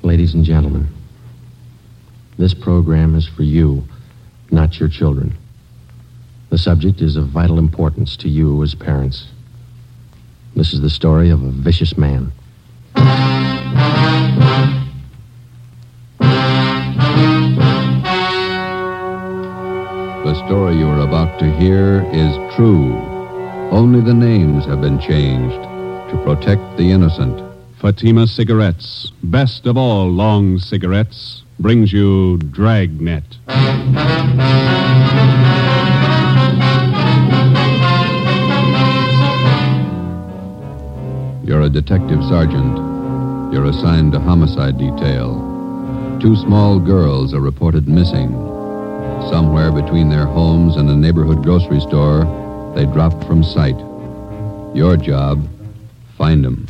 Ladies and gentlemen, this program is for you, not your children. The subject is of vital importance to you as parents. This is the story of a vicious man. The story you are about to hear is true. Only the names have been changed to protect the innocent. Fatima Cigarettes, best of all long cigarettes, brings you Dragnet. You're a detective sergeant. You're assigned to homicide detail. 2 small girls are reported missing. Somewhere between their homes and a neighborhood grocery store, they dropped from sight. Your job, find them.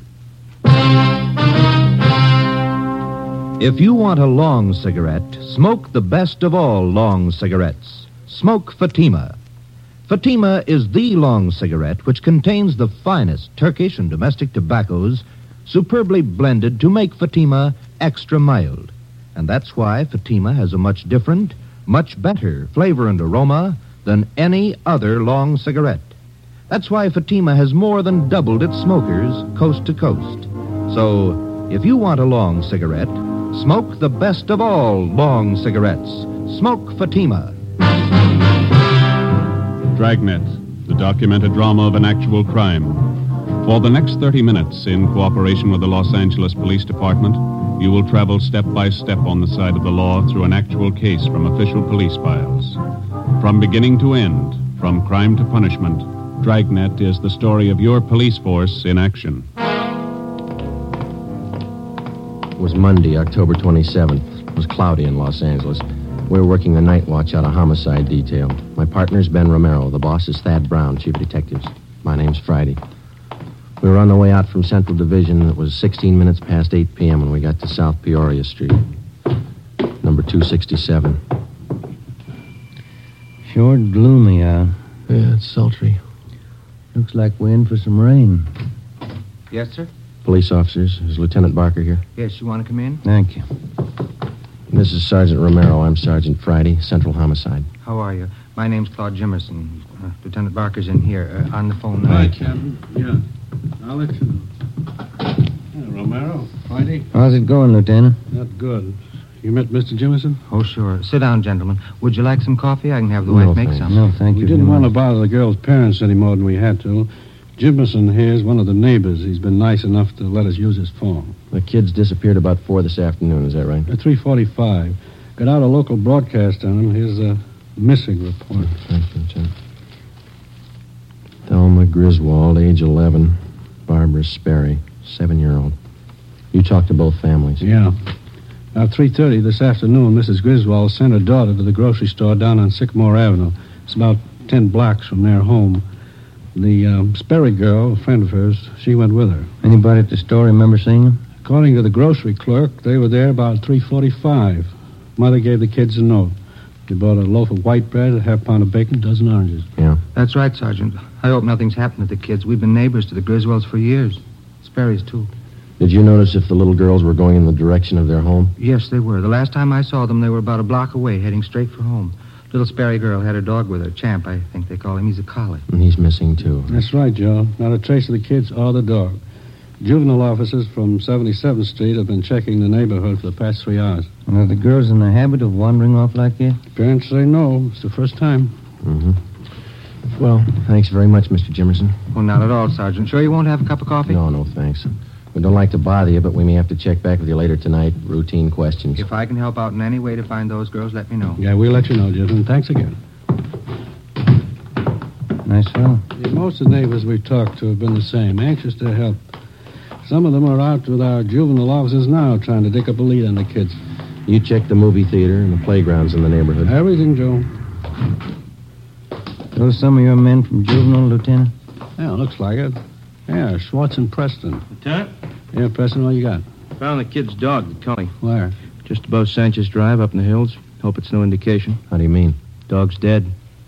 If you want a long cigarette, smoke the best of all long cigarettes. Smoke Fatima. Fatima is the long cigarette which contains the finest Turkish and domestic tobaccos superbly blended to make Fatima extra mild. And that's why Fatima has a much different, much better flavor and aroma than any other long cigarette. That's why Fatima has more than doubled its smokers coast to coast. So, if you want a long cigarette, smoke the best of all long cigarettes. Smoke Fatima. Dragnet, the documented drama of an actual crime. For the next 30 minutes, in cooperation with the Los Angeles Police Department, you will travel step by step on the side of the law through an actual case from official police files. From beginning to end, from crime to punishment, Dragnet is the story of your police force in action. It was Monday, October 27th. It was cloudy in Los Angeles. We were working the night watch out of homicide detail. My partner's Ben Romero. The boss is Thad Brown, chief of detectives. My name's Friday. We were on the way out from Central Division. It was 16 minutes past 8 p.m. when we got to South Peoria Street, number 267. Sure gloomy out. Yeah, it's sultry. Looks like we're in for some rain. Yes, sir? Police officers. Is Lieutenant Barker here? Yes, you want to come in? Thank you. This is Sergeant Romero. I'm Sergeant Friday, Central Homicide. How are you? My name's Claude Jimerson. Lieutenant Barker's in here, on the phone now. Hi, Captain. Yeah, I'll let you know. Yeah, Romero, Friday. How's it going, Lieutenant? Not good. You met Mr. Jimerson? Oh, sure. Sit down, gentlemen. Would you like some coffee? I can have the No, wife make thanks. some. No, thank you. We didn't want to bother the girl's parents any more than we had to. Jimerson here is one of the neighbors. He's been nice enough to let us use his phone. The kids disappeared about 4 this afternoon. Is that right? At 3:45. Got out a local broadcast on him. Here's a missing report. Thank you, Lieutenant. Thelma Griswold, age 11. Barbara Sperry, 7-year-old. You talked to both families. Yeah. About 3:30 this afternoon, Mrs. Griswold sent her daughter to the grocery store down on Sycamore Avenue. It's about 10 blocks from their home. The Sperry girl, a friend of hers, she went with her. Anybody at the store remember seeing him? According to the grocery clerk, they were there about 3:45. Mother gave the kids a note. They bought a loaf of white bread, a half pound of bacon, a dozen oranges. Yeah. That's right, Sergeant. I hope nothing's happened to the kids. We've been neighbors to the Griswolds for years. Sperry's, too. Did you notice if the little girls were going in the direction of their home? Yes, they were. The last time I saw them, they were about a block away, heading straight for home. Little Sperry girl had her dog with her. Champ, I think they call him. He's a collie. And he's missing, too. That's right, Joe. Not a trace of the kids or the dog. Juvenile officers from 77th Street have been checking the neighborhood for the past 3 hours. Are the girls in the habit of wandering off like that? Parents say no. It's the first time. Mm-hmm. Well, thanks very much, Mr. Jimerson. Well, not at all, Sergeant. Sure you won't have a cup of coffee? No, thanks. We don't like to bother you, but we may have to check back with you later tonight. Routine questions. If I can help out in any way to find those girls, let me know. Yeah, we'll let you know, Jim. Thanks again. Nice fellow. Yeah, most of the neighbors we've talked to have been the same, anxious to help. Some of them are out with our juvenile officers now trying to dig up a lead on the kids. You checked the movie theater and the playgrounds in the neighborhood. Everything, Joe. Those some of your men from Juvenile, Lieutenant? Yeah, looks like it. Yeah, Schwartz and Preston. Lieutenant? Yeah, Preston, what you got? Found the kid's dog, the collie. Where? Just above Sanchez Drive, up in the hills. Hope it's no indication. How do you mean? Dog's dead.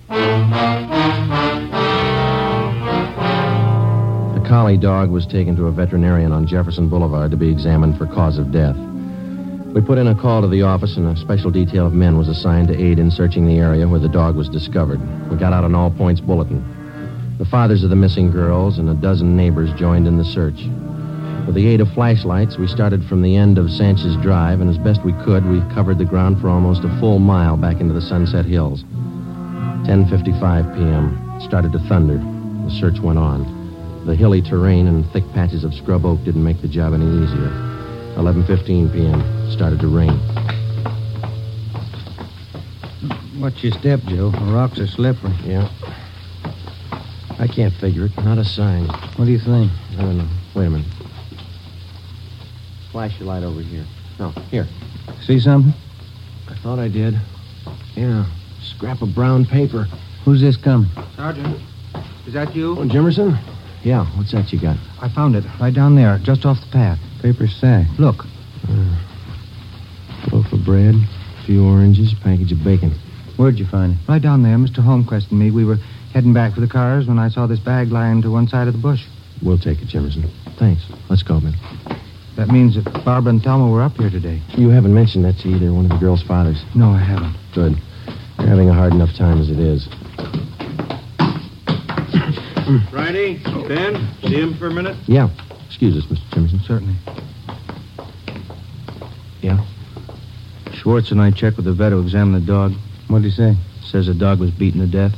The collie dog was taken to a veterinarian on Jefferson Boulevard to be examined for cause of death. We put in a call to the office, and a special detail of men was assigned to aid in searching the area where the dog was discovered. We got out an all-points bulletin. The fathers of the missing girls and a dozen neighbors joined in the search. With the aid of flashlights, we started from the end of Sanchez Drive, and as best we could, we covered the ground for almost a full mile back into the Sunset Hills. 10:55 p.m. It started to thunder. The search went on. The hilly terrain and thick patches of scrub oak didn't make the job any easier. 11:15 p.m. It started to rain. Watch your step, Joe. The rocks are slippery. Yeah. I can't figure it. Not a sign. What do you think? I don't know. Wait a minute. Flash your light over here. No, here. See something? I thought I did. Yeah. Scrap of brown paper. Who's this coming? Sergeant, is that you? Oh, Jimerson? Yeah, what's that you got? I found it right down there, just off the path. Paper sack. Look. Loaf of bread, a few oranges, a package of bacon. Where'd you find it? Right down there, Mr. Holmquist and me, we were heading back for the cars when I saw this bag lying to one side of the bush. We'll take it, Jimerson. Thanks. Let's go, Ben. That means that Barbara and Thelma were up here today. You haven't mentioned that to either one of the girls' fathers. No, I haven't. Good. They're having a hard enough time as it is. Friday, Ben, see him for a minute? Yeah. Excuse us, Mr. Jimerson. Certainly. Yeah? Schwartz and I checked with the vet who examined the dog. What'd he say? Says the dog was beaten to death.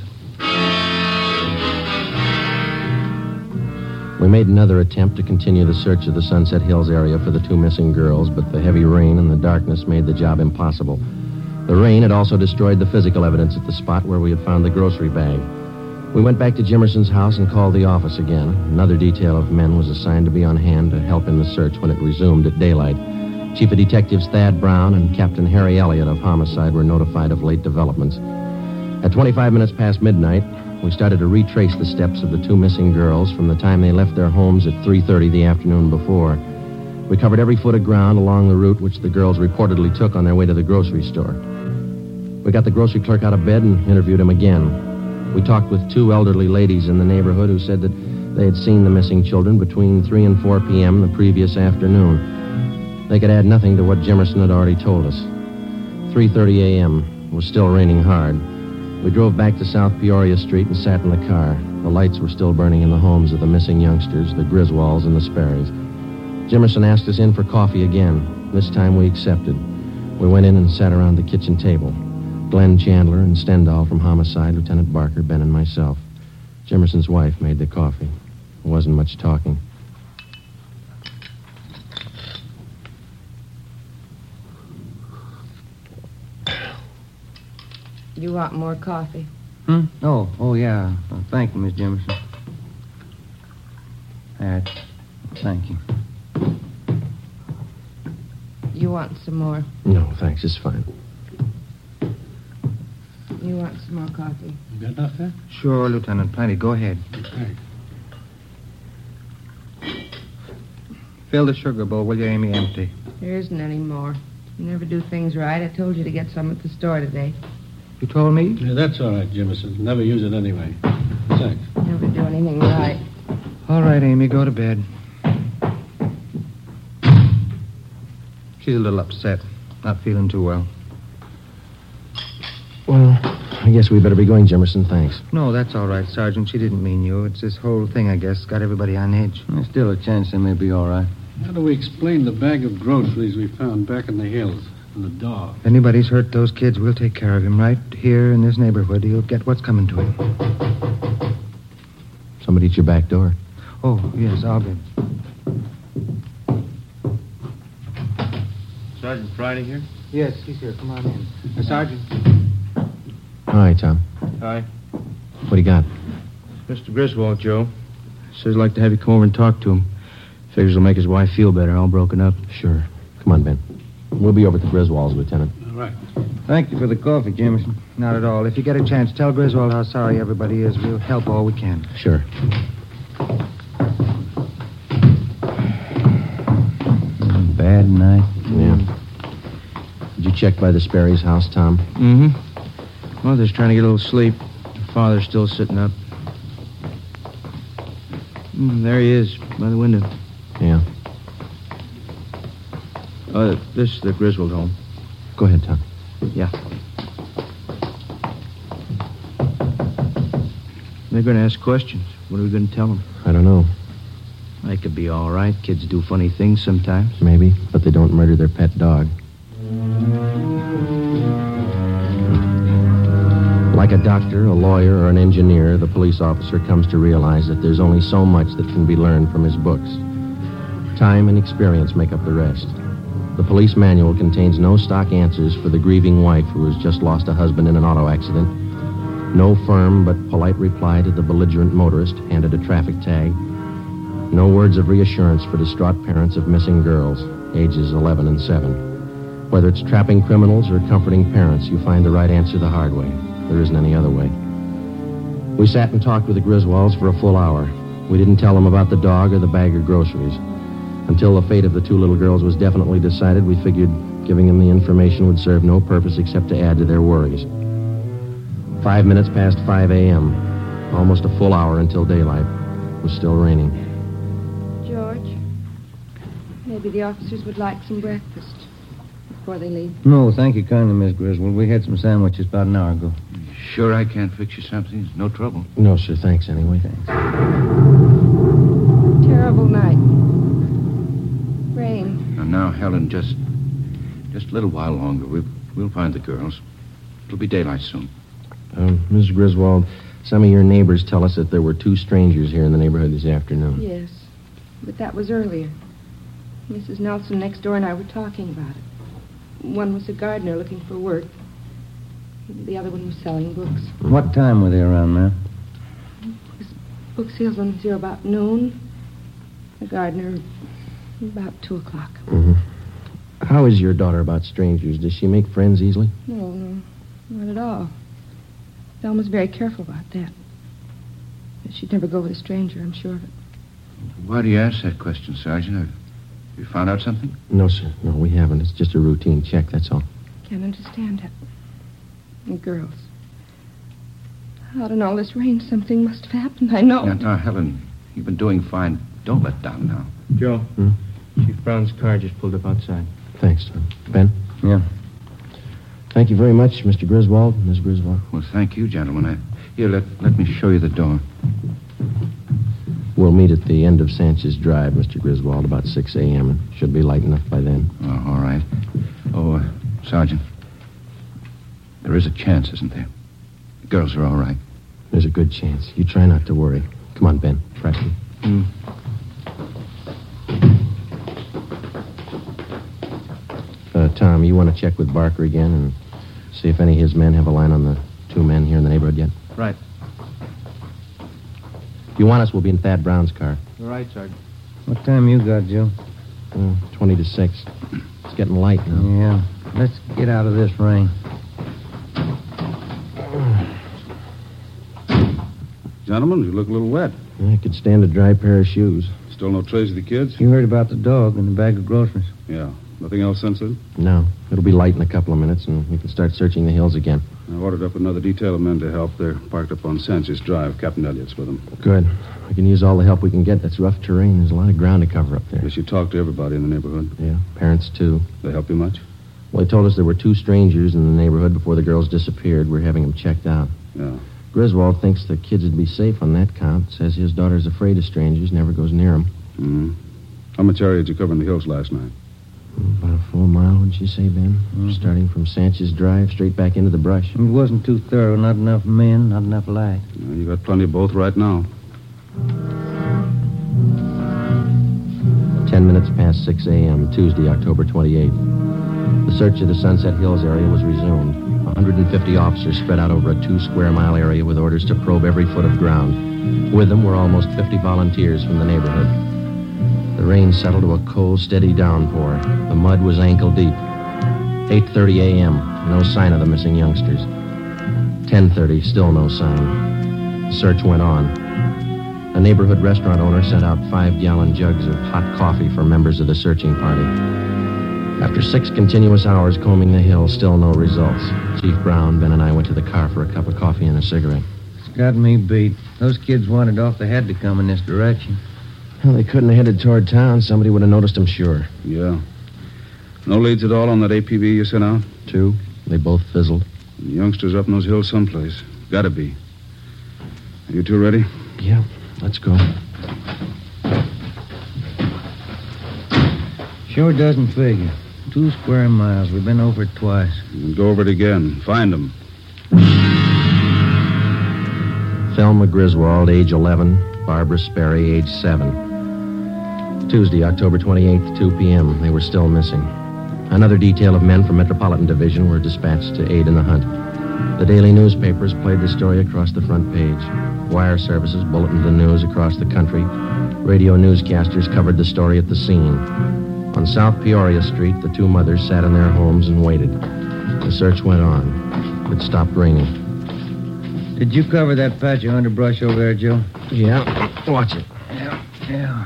We made another attempt to continue the search of the Sunset Hills area for the two missing girls, but the heavy rain and the darkness made the job impossible. The rain had also destroyed the physical evidence at the spot where we had found the grocery bag. We went back to Jimerson's house and called the office again. Another detail of men was assigned to be on hand to help in the search when it resumed at daylight. Chief of Detectives Thad Brown and Captain Harry Elliott of Homicide were notified of late developments. At 25 minutes past midnight, we started to retrace the steps of the two missing girls from the time they left their homes at 3:30 the afternoon before. We covered every foot of ground along the route which the girls reportedly took on their way to the grocery store. We got the grocery clerk out of bed and interviewed him again. We talked with two elderly ladies in the neighborhood who said that they had seen the missing children between 3 and 4 p.m. the previous afternoon. They could add nothing to what Jimerson had already told us. 3:30 a.m. It was still raining hard. We drove back to South Peoria Street and sat in the car. The lights were still burning in the homes of the missing youngsters, the Griswolds and the Sperrys. Jimerson asked us in for coffee again. This time we accepted. We went in and sat around the kitchen table. Glenn Chandler and Stendhal from Homicide, Lieutenant Barker, Ben, and myself. Jimerson's wife made the coffee. There wasn't much talking. You want more coffee? Oh, yeah. Thank you, Miss Jimerson. Thank you. You want some more? No, thanks. It's fine. You want some more coffee? You got enough there? Sure, Lieutenant. Plenty. Go ahead. Thanks. Fill the sugar bowl, will you, Amy? Empty. There isn't any more. You never do things right. I told you to get some at the store today. You told me? Yeah, that's all right, Jimerson. Never use it anyway. Thanks. Never do anything right. All right, Amy, go to bed. She's a little upset. Not feeling too well. Well, I guess we better be going, Jimerson. Thanks. No, that's all right, Sergeant. She didn't mean you. It's this whole thing, I guess, got everybody on edge. There's still a chance they may be all right. How do we explain the bag of groceries we found back in the hills and the dog? If anybody's hurt those kids, we'll take care of him. Right here in this neighborhood, he'll get what's coming to him. Somebody at your back door. Oh, yes, I'll get. Sergeant Friday here? Yes, he's here. Come on in. Sergeant. Hi, Tom. Hi. What do you got? Mr. Griswold, Joe. Says he'd like to have you come over and talk to him. Figures it'll make his wife feel better, all broken up. Sure. Come on, Ben. We'll be over at the Griswolds, Lieutenant. All right. Thank you for the coffee, Jimerson. Not at all. If you get a chance, tell Griswold how sorry everybody is. We'll help all we can. Sure. Bad night. Yeah. Did you check by the Sperry's house, Tom? Mm-hmm. Mother's trying to get a little sleep. Father's still sitting up. There he is, by the window. Yeah. This is the Griswold home. Go ahead, Tom. Yeah. They're going to ask questions. What are we going to tell them? I don't know. They could be all right. Kids do funny things sometimes. Maybe, but they don't murder their pet dog. Like a doctor, a lawyer, or an engineer, the police officer comes to realize that there's only so much that can be learned from his books. Time and experience make up the rest. The police manual contains no stock answers for the grieving wife who has just lost a husband in an auto accident. No firm but polite reply to the belligerent motorist handed a traffic tag. No words of reassurance for distraught parents of missing girls, ages 11 and 7. Whether it's trapping criminals or comforting parents, you find the right answer the hard way. There isn't any other way. We sat and talked with the Griswolds for a full hour. We didn't tell them about the dog or the bag of groceries. Until the fate of the two little girls was definitely decided, we figured giving them the information would serve no purpose except to add to their worries. 5 minutes past 5 a.m., almost a full hour until daylight. It was still raining. George, maybe the officers would like some breakfast before they leave. No, thank you kindly, Miss Griswold. We had some sandwiches about an hour ago. Sure I can't fix you something? It's no trouble. No, sir. Thanks anyway. Thanks. Terrible night. Rain. Now, Helen, just a little while longer. We'll find the girls. It'll be daylight soon. Miss Griswold, some of your neighbors tell us that there were two strangers here in the neighborhood this afternoon. Yes, but that was earlier. Mrs. Nelson next door and I were talking about it. One was a gardener looking for work. The other one was selling books. What time were they around, ma'am? Book sales on here about noon. The gardener about 2 o'clock. Mm-hmm. How is your daughter about strangers? Does she make friends easily? No, not at all. Thelma's very careful about that. She'd never go with a stranger, I'm sure of it. Why do you ask that question, Sergeant? Have you found out something? No, sir. No, we haven't. It's just a routine check, that's all. Can't understand it. And girls. Out in all this rain, something must have happened, I know. Now, Helen, you've been doing fine. Don't let down now. Joe, Chief Brown's car just pulled up outside. Thanks, Tom. Ben? Yeah. Thank you very much, Mr. Griswold, Miss Griswold. Well, thank you, gentlemen. Here, let me show you the door. We'll meet at the end of Sanchez Drive, Mr. Griswold, about 6 a.m. It should be light enough by then. Oh, all right. Oh, Sergeant, there is a chance, isn't there? The girls are all right. There's a good chance. You try not to worry. Come on, Ben. Preston. Tom, you want to check with Barker again and see if any of his men have a line on the two men here in the neighborhood yet? Right. If you want us, we'll be in Thad Brown's car. All right, Sergeant. What time you got, Joe? 20 to 6. It's getting light now. Yeah. Let's get out of this rain. Gentlemen, you look a little wet. I could stand a dry pair of shoes. Still no trace of the kids? You heard about the dog and the bag of groceries. Yeah. Nothing else since then? No. It'll be light in a couple of minutes, and we can start searching the hills again. I ordered up another detail of men to help. They're parked up on Sanchez Drive. Captain Elliott's with them. Good. We can use all the help we can get. That's rough terrain. There's a lot of ground to cover up there. Guess you talked to everybody in the neighborhood. Yeah, parents, too. They help you much? Well, they told us there were two strangers in the neighborhood before the girls disappeared. We're having them checked out. Yeah. Griswold thinks the kids would be safe on that count. Says his daughter's afraid of strangers, never goes near them. Mm-hmm. How much area did you cover in the hills last night? About a full mile, would you say, Ben? Starting from Sanchez Drive, straight back into the brush. It wasn't too thorough. Not enough men, not enough light. Well, you got plenty of both right now. 10 minutes past 6 a.m., Tuesday, October 28th. The search of the Sunset Hills area was resumed. 150 officers spread out over a 2-square-mile area with orders to probe every foot of ground. With them were almost 50 volunteers from the neighborhood. The rain settled to a cold, steady downpour. The mud was ankle-deep. 8:30 a.m., no sign of the missing youngsters. 10:30, still no sign. The search went on. A neighborhood restaurant owner sent out 5-gallon jugs of hot coffee for members of the searching party. After 6 continuous hours combing the hill, still no results. Chief Brown, Ben, and I went to the car for a cup of coffee and a cigarette. It's got me beat. Those kids wandered off. They had to come in this direction. Well, they couldn't have headed toward town. Somebody would have noticed them, sure. Yeah. No leads at all on that APB you sent out? 2. They both fizzled. The youngsters up in those hills someplace. Gotta be. Are you two ready? Yeah, let's go. Sure doesn't figure. 2 square miles. We've been over it twice. We'll go over it again. Find them. Thelma Griswold, age 11. Barbara Sperry, age 7. Tuesday, October 28th, 2 p.m. They were still missing. Another detail of men from Metropolitan Division were dispatched to aid in the hunt. The daily newspapers played the story across the front page. Wire services bulletined the news across the country. Radio newscasters covered the story at the scene. On South Peoria Street, the 2 mothers sat in their homes and waited. The search went on. It stopped raining. Did you cover that patch of underbrush over there, Joe? Yeah. Watch it. Yeah.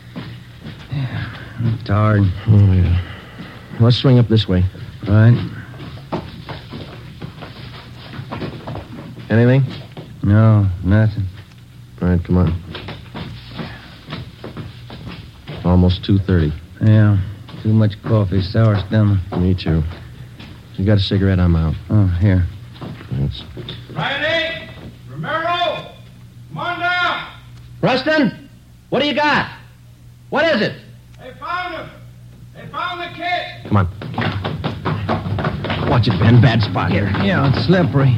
I'm tired. Oh, yeah. Let's swing up this way. Right. Anything? No, nothing. All right, come on. Almost 2:30. Yeah. Too much coffee, sour stomach. Me too. You got a cigarette? I'm out. Oh, here. Thanks. Riley! Romero! Come on down! Rustin, what do you got? What is it? They found him! They found the kid! Come on. Watch it, Ben. Bad spot here. Yeah, it's slippery.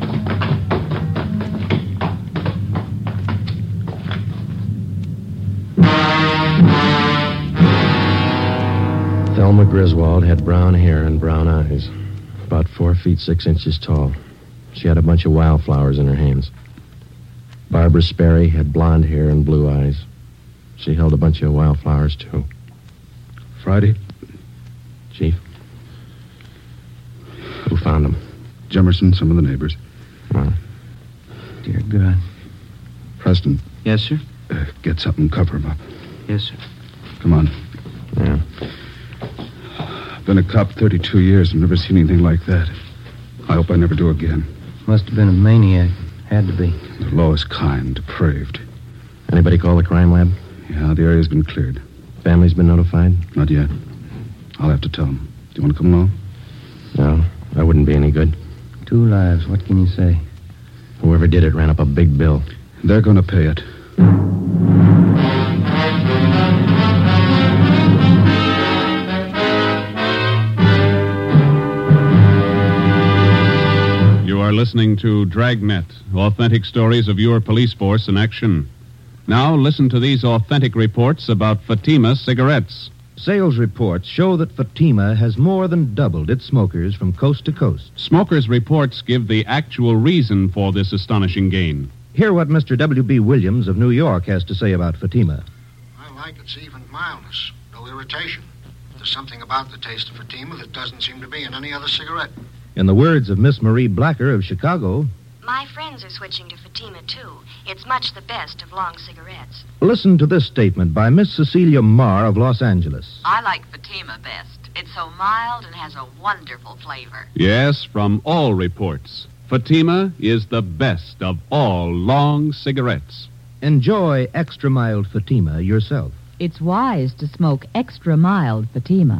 Thelma Griswold had brown hair and brown eyes. About 4 feet 6 inches tall. She had a bunch of wildflowers in her hands. Barbara Sperry had blonde hair and blue eyes. She held a bunch of wildflowers, too. Friday? Chief? Who found them? Jemerson, some of the neighbors. Well, Dear God. Preston. Yes, sir? Get something and cover him up. Yes, sir. Come on. yeah. I've been a cop 32 years and never seen anything like that. I hope I never do again. Must have been a maniac. Had to be. The law is kind, depraved. Anybody call the crime lab? Yeah, the area's been cleared. Family's been notified? Not yet. I'll have to tell them. Do you want to come along? No, that wouldn't be any good. 2 lives. What can you say? Whoever did it ran up a big bill. They're going to pay it. You are listening to Dragnet, authentic stories of your police force in action. Now listen to these authentic reports about Fatima cigarettes. Sales reports show that Fatima has more than doubled its smokers from coast to coast. Smokers' reports give the actual reason for this astonishing gain. Hear what Mr. W.B. Williams of New York has to say about Fatima. I like its even mildness. No irritation. There's something about the taste of Fatima that doesn't seem to be in any other cigarette. In the words of Miss Marie Blacker of Chicago, my friends are switching to Fatima, too. It's much the best of long cigarettes. Listen to this statement by Miss Cecilia Marr of Los Angeles. I like Fatima best. It's so mild and has a wonderful flavor. Yes, from all reports, Fatima is the best of all long cigarettes. Enjoy extra mild Fatima yourself. It's wise to smoke extra mild Fatima.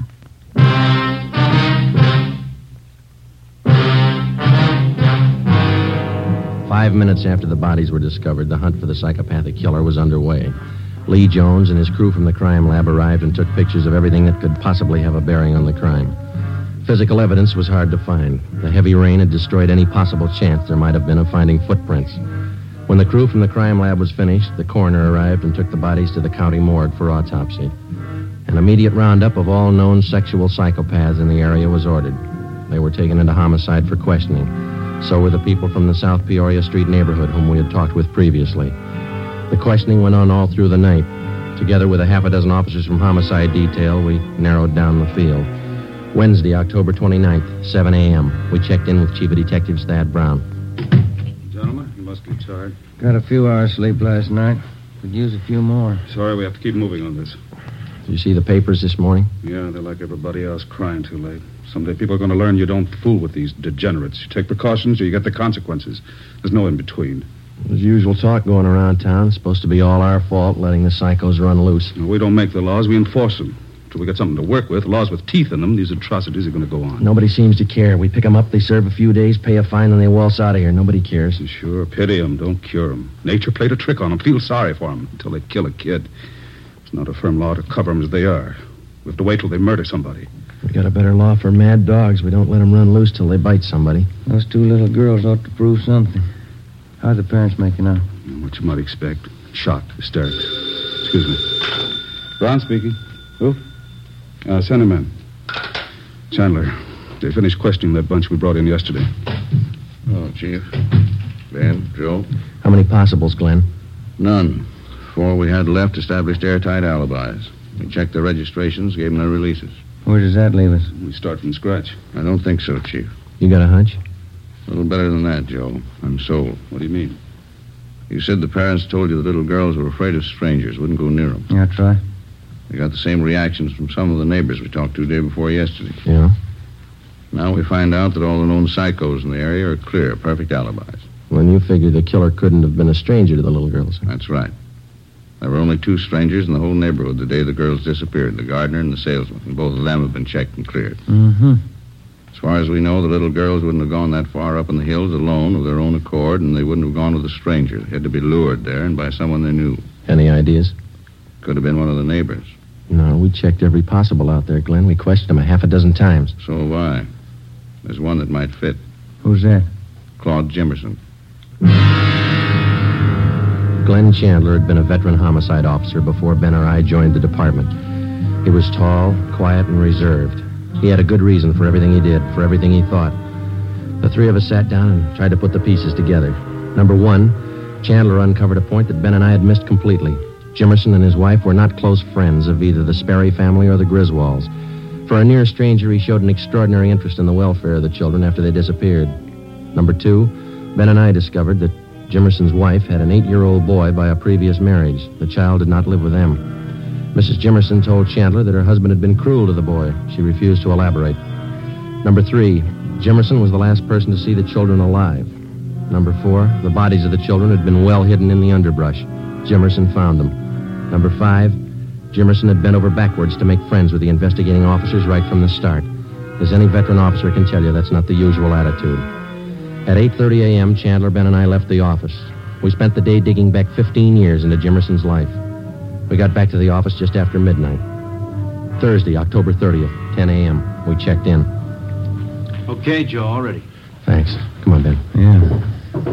5 minutes after the bodies were discovered, the hunt for the psychopathic killer was underway. Lee Jones and his crew from the crime lab arrived and took pictures of everything that could possibly have a bearing on the crime. Physical evidence was hard to find. The heavy rain had destroyed any possible chance there might have been of finding footprints. When the crew from the crime lab was finished, the coroner arrived and took the bodies to the county morgue for autopsy. An immediate roundup of all known sexual psychopaths in the area was ordered. They were taken into homicide for questioning. So were the people from the South Peoria Street neighborhood whom we had talked with previously. The questioning went on all through the night. Together with a half a dozen officers from homicide detail, we narrowed down the field. Wednesday, October 29th, 7 a.m., we checked in with Chief of Detectives Thad Brown. Gentlemen, you must be tired. Got a few hours sleep last night. Could use a few more. Sorry, we have to keep moving on this. Did you see the papers this morning? Yeah, they're like everybody else, crying too late. Someday people are going to learn you don't fool with these degenerates. You take precautions or you get the consequences. There's no in between. There's usual talk going around town. It's supposed to be all our fault, letting the psychos run loose. No, we don't make the laws, we enforce them. Until we get something to work with, laws with teeth in them, these atrocities are going to go on. Nobody seems to care. We pick them up, they serve a few days, pay a fine, and they waltz out of here. Nobody cares. Sure, pity them, don't cure them. Nature played a trick on them. Feel sorry for them until they kill a kid. It's not a firm law to cover them as they are. We have to wait till they murder somebody. We got a better law for mad dogs. We don't let them run loose till they bite somebody. Those two little girls ought to prove something. How are the parents making out? What you might expect. Shocked, hysterics. Excuse me. Brown speaking. Who? Send him in. Chandler, they finished questioning that bunch we brought in yesterday. Oh, Chief. Ben, Joe? How many possibles, Glenn? None. 4 we had left established airtight alibis. We checked their registrations, gave them their releases. Where does that leave us? We start from scratch. I don't think so, Chief. You got a hunch? A little better than that, Joe. I'm sold. What do you mean? You said the parents told you the little girls were afraid of strangers, wouldn't go near them. Yeah, that's right. We got the same reactions from some of the neighbors we talked to day before yesterday. Yeah? Now we find out that all the known psychos in the area are clear, perfect alibis. When you figure the killer couldn't have been a stranger to the little girls. That's right. There were only 2 strangers in the whole neighborhood the day the girls disappeared, the gardener and the salesman, and both of them have been checked and cleared. Mm-hmm. As far as we know, the little girls wouldn't have gone that far up in the hills alone of their own accord, and they wouldn't have gone with a stranger. They had to be lured there and by someone they knew. Any ideas? Could have been one of the neighbors. No, we checked every possible out there, Glenn. We questioned them 6 times. So have I. There's one that might fit. Who's that? Claude Jimerson. Glenn Chandler had been a veteran homicide officer before Ben or I joined the department. He was tall, quiet, and reserved. He had a good reason for everything he did, for everything he thought. The 3 of us sat down and tried to put the pieces together. Number 1, Chandler uncovered a point that Ben and I had missed completely. Jimerson and his wife were not close friends of either the Sperry family or the Griswolds. For a near stranger, he showed an extraordinary interest in the welfare of the children after they disappeared. Number 2, Ben and I discovered that Jimerson's wife had an 8-year-old boy by a previous marriage. The child did not live with them. Mrs. Jimerson told Chandler that her husband had been cruel to the boy. She refused to elaborate. Number 3, Jimerson was the last person to see the children alive. Number 4, the bodies of the children had been well hidden in the underbrush. Jimerson found them. Number 5, Jimerson had bent over backwards to make friends with the investigating officers right from the start. As any veteran officer can tell you, that's not the usual attitude. At 8:30 a.m., Chandler, Ben, and I left the office. We spent the day digging back 15 years into Jimerson's life. We got back to the office just after midnight. Thursday, October 30th, 10 a.m. We checked in. Okay, Joe, all ready. Thanks. Come on, Ben. Yeah.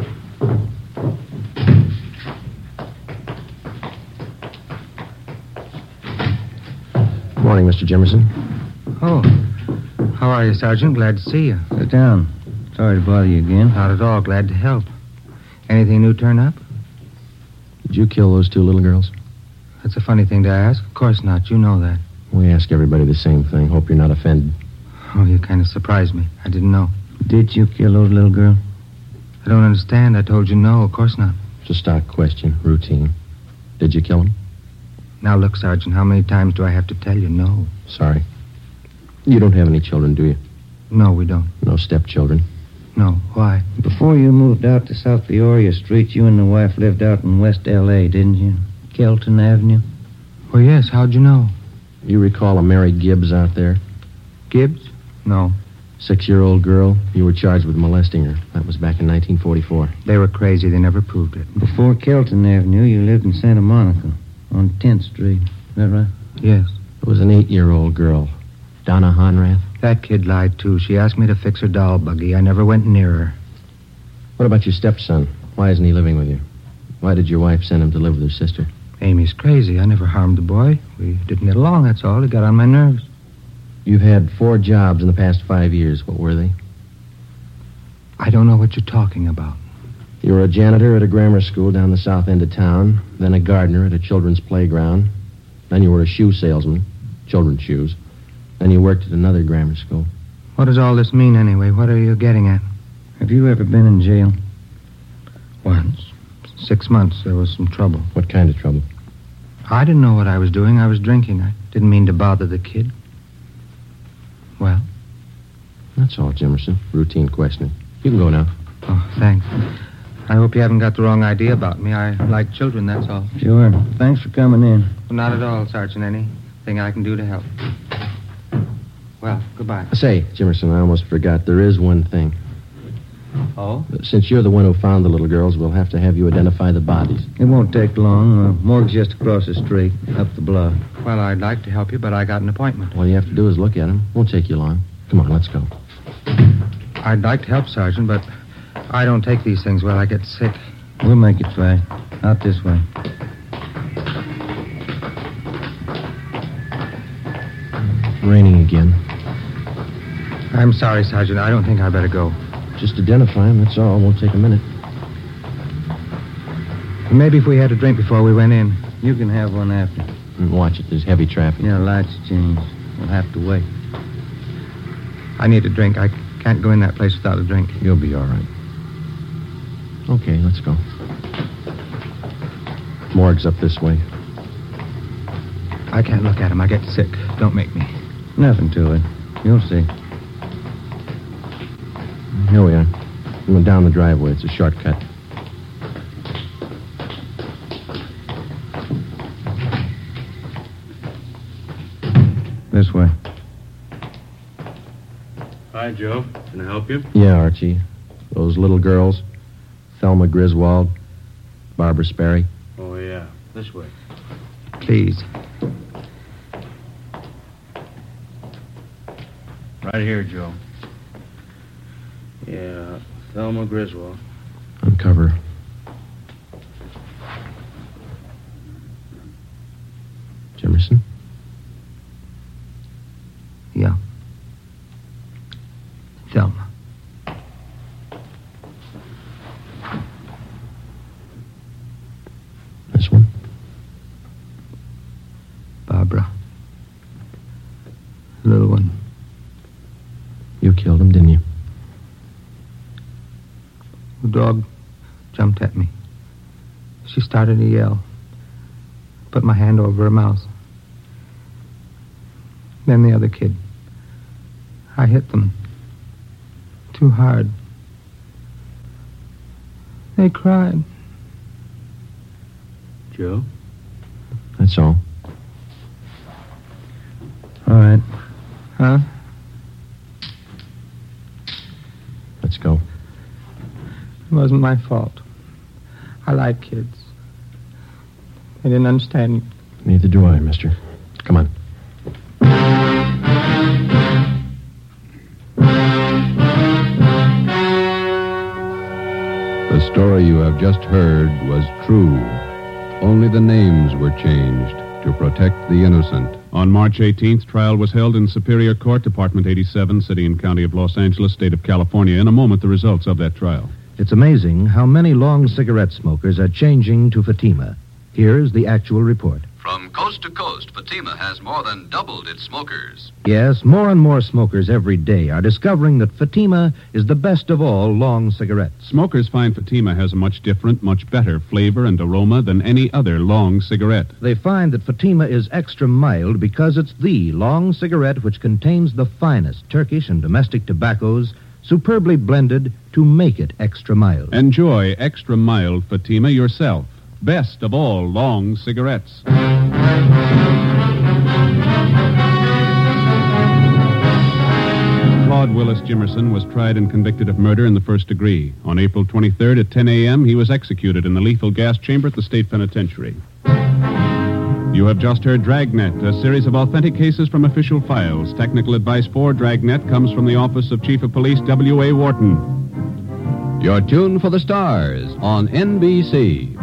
Good morning, Mr. Jimerson. Oh. How are you, Sergeant? Glad to see you. Sit down. Sorry to bother you again. Not at all. Glad to help. Anything new turn up? Did you kill those 2 little girls? That's a funny thing to ask. Of course not. You know that. We ask everybody the same thing. Hope you're not offended. Oh, you kind of surprised me. I didn't know. Did you kill those little girls? I don't understand. I told you no. Of course not. It's a stock question. Routine. Did you kill them? Now, look, Sergeant, how many times do I have to tell you no? Sorry. You don't have any children, do you? No, we don't. No stepchildren? No. Why? Before you moved out to South Peoria Street, you and the wife lived out in West L.A., didn't you? Kelton Avenue? Oh, yes. How'd you know? You recall a Mary Gibbs out there? Gibbs? No. 6-year-old girl. You were charged with molesting her. That was back in 1944. They were crazy. They never proved it. Before Kelton Avenue, you lived in Santa Monica on 10th Street. Is that right? Yes. It was an 8-year-old girl. Donna Honrath? That kid lied, too. She asked me to fix her doll buggy. I never went near her. What about your stepson? Why isn't he living with you? Why did your wife send him to live with her sister? Amy's crazy. I never harmed the boy. We didn't get along, that's all. He got on my nerves. You've had 4 jobs in the past 5 years. What were they? I don't know what you're talking about. You were a janitor at a grammar school down the south end of town, then a gardener at a children's playground, then you were a shoe salesman, children's shoes, then you worked at another grammar school. What does all this mean, anyway? What are you getting at? Have you ever been in jail? Once. 6 months. There was some trouble. What kind of trouble? I didn't know what I was doing. I was drinking. I didn't mean to bother the kid. Well? That's all, Jimerson. Routine questioning. You can go now. Oh, thanks. I hope you haven't got the wrong idea about me. I like children, that's all. Sure. Thanks for coming in. Well, not at all, Sergeant. thing I can do to help. Well, goodbye. Say, Jimerson, I almost forgot. There is one thing. Oh? Since you're the one who found the little girls, we'll have to have you identify the bodies. It won't take long. Morgue's just across the street, up the block. Well, I'd like to help you, but I got an appointment. All you have to do is look at them. Won't take you long. Come on, let's go. I'd like to help, Sergeant, but I don't take these things well. I get sick. We'll make it fast. Out this way. Raining again. I'm sorry, Sergeant. I don't think I better go. Just identify them, that's all. Won't take a minute. Maybe if we had a drink before we went in. You can have one after. And watch it. There's heavy traffic. Yeah, lights change. We'll have to wait. I need a drink. I can't go in that place without a drink. You'll be all right. Okay, let's go. Morgue's up this way. I can't look at him. I get sick. Don't make me. Nothing to it. You'll see. Here we are. We went down the driveway. It's a shortcut. This way. Hi, Joe. Can I help you? Yeah, Archie. Those little girls. Thelma Griswold. Barbara Sperry. Oh, yeah. This way. Please. Right here, Joe. Yeah, Thelma Griswold. Uncover. Jimerson? Yeah. Thelma. This one? Barbara. Little one. You killed him, didn't you? The dog jumped at me. She started to yell. Put my hand over her mouth. Then the other kid. I hit them. Too hard. They cried. Joe? That's all. All right. Huh? Let's go. It wasn't my fault. I like kids. They didn't understand. Neither do I, mister. Come on. The story you have just heard was true. Only the names were changed to protect the innocent. On March 18th, trial was held in Superior Court, Department 87, City and County of Los Angeles, State of California. In a moment, the results of that trial. It's amazing how many long cigarette smokers are changing to Fatima. Here's the actual report. From coast to coast, Fatima has more than doubled its smokers. Yes, more and more smokers every day are discovering that Fatima is the best of all long cigarettes. Smokers find Fatima has a much different, much better flavor and aroma than any other long cigarette. They find that Fatima is extra mild because it's the long cigarette which contains the finest Turkish and domestic tobaccos superbly blended to make it extra mild. Enjoy extra mild Fatima yourself. Best of all long cigarettes. Claude Willis Jimerson was tried and convicted of murder in the first degree. On April 23rd at 10 a.m., he was executed in the lethal gas chamber at the state penitentiary. You have just heard Dragnet, a series of authentic cases from official files. Technical advice for Dragnet comes from the Office of Chief of Police W.A. Wharton. You're tuned for the stars on NBC.